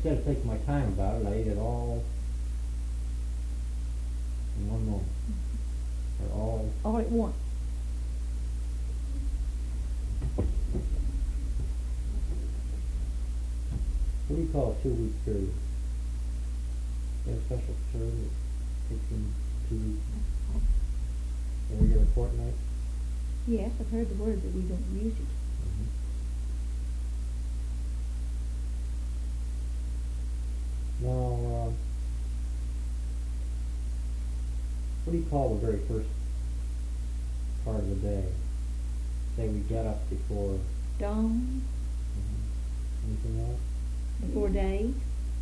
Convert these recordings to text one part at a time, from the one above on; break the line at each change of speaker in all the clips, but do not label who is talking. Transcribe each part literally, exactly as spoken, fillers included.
instead of taking my time about it, I ate it all in one moment. Or all...
All at once.
What do you call a two-week period? You have a special term that takes in two weeks? A regular fortnight?
Yes, I've heard the word, but we don't use it.
Mm-hmm. Now, uh, what do you call the very first part of the day? Say we get up before...
Dawn.
Mm-hmm. Anything else?
Before day.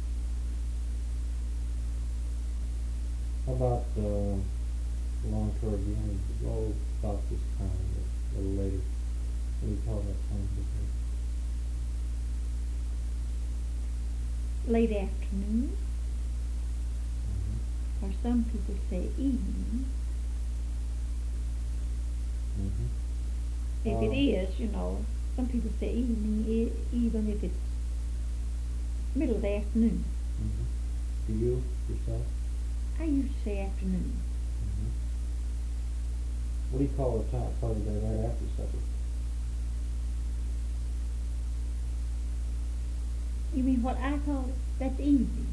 How about uh, along toward the end? Oh, about this time, a little later. What do you call that time of the day?
Late afternoon.
Mm-hmm.
Or some people say evening.
Mm-hmm.
If
Uh,
it is, you know, some people say evening, e- even if it's middle of the afternoon.
Mm-hmm. Do you, yourself?
I used to say afternoon.
Mm-hmm. What do you call the top part of the day right after supper?
You mean what I call it? That's evening.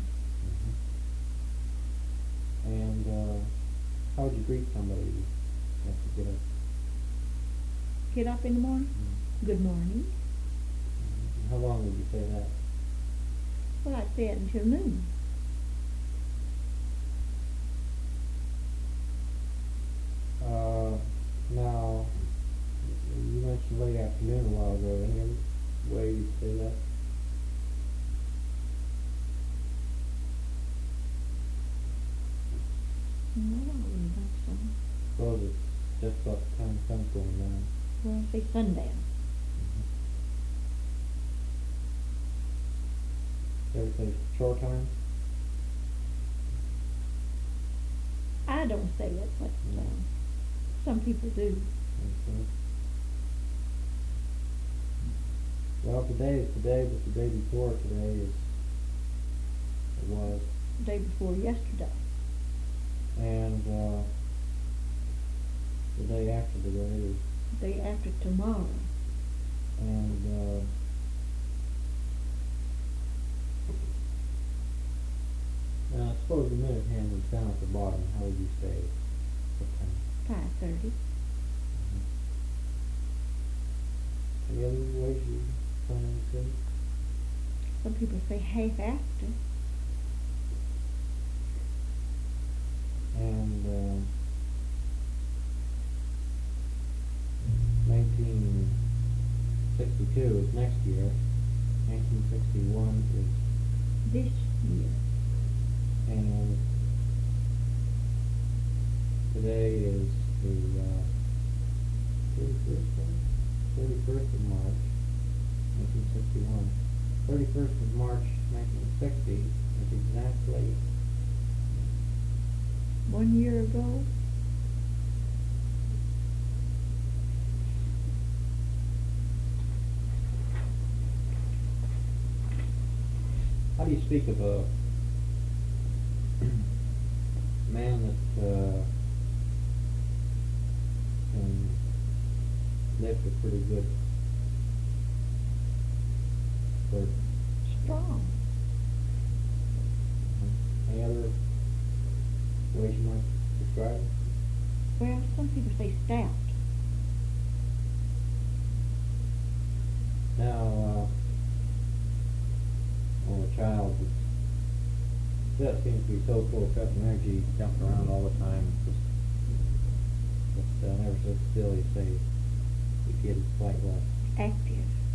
Mm-hmm. And uh, how would you greet somebody after you get up?
Get up in the morning.
Mm-hmm.
Good morning.
Mm-hmm. How long would you say that?
Well, I'd say it until noon.
Uh, now, you mentioned late afternoon a while ago. Any other way you'd say that?
No, I don't really think so.
Suppose it's just about the time the sun's going down.
Well, say sundown.
You ever say shore time?
I don't say it, but
No.
uh, some people do.
Okay. Well, today is today, but the day before today is, it was,
The day before yesterday.
and uh, the day after today is,
The day after tomorrow.
and uh, now suppose the minute hand was down at the bottom, how would you say it? What time?
Five thirty.
Any other ways you plan to say it?
Some people say half after.
And uh, nineteen sixty-two is next year. nineteen sixty-one is,
This year.
and today is the uh, thirty-first, thirty-first of March, nineteen sixty-one. thirty-first of March, nineteen sixty is exactly
One year ago.
How do you speak of a man that uh, can lift a pretty good burden?
Strong.
Any other ways you might describe it?
Well, some people say stout.
Now, uh, well, a child that that seems to be so full of pep and energy, jumping around all the time, just, just uh, never sits still. You say the kid is quite what?
Active.